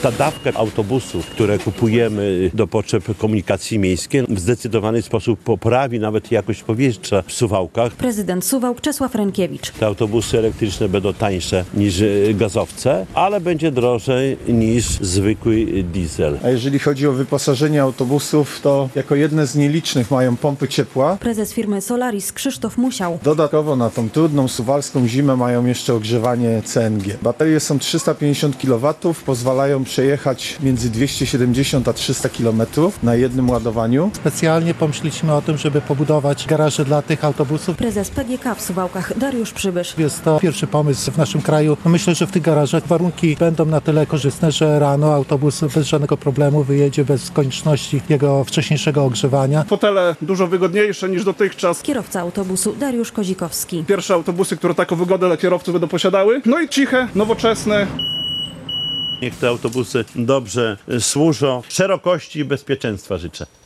Ta dawka autobusów, które kupujemy do potrzeb komunikacji miejskiej, w zdecydowany sposób poprawi nawet jakość powietrza w Suwałkach. Prezydent Suwałk Czesław Rękiewicz. Te autobusy elektryczne będą tańsze niż gazowce, ale będzie drożej niż zwykły diesel. A jeżeli chodzi o wyposażenie autobusów, to jako jedne z nielicznych mają pompy ciepła. Prezes firmy Solaris Krzysztof Musiał. Dodatkowo na tą trudną suwalską zimę mają jeszcze ogrzewanie CNG. Baterie są 350 kW, pozwalają przejechać między 270 a 300 km na jednym ładowaniu. Specjalnie pomyśleliśmy o tym, żeby pobudować garaże dla tych autobusów. Prezes PGK w Suwałkach Dariusz Przybysz. Jest to pierwszy pomysł w naszym kraju. Myślę, że w tych garażach warunki będą na tyle korzystne, że rano autobus bez żadnego problemu wyjedzie bez konieczności jego wcześniejszego ogrzewania. Fotele dużo wygodniejsze niż dotychczas. Kierowca autobusu Dariusz Kozikowski. Pierwsze autobusy, które taką wygodę dla kierowców będą posiadały. No i ciche, nowoczesne. Niech te autobusy dobrze służą. Szerokości i bezpieczeństwa życzę.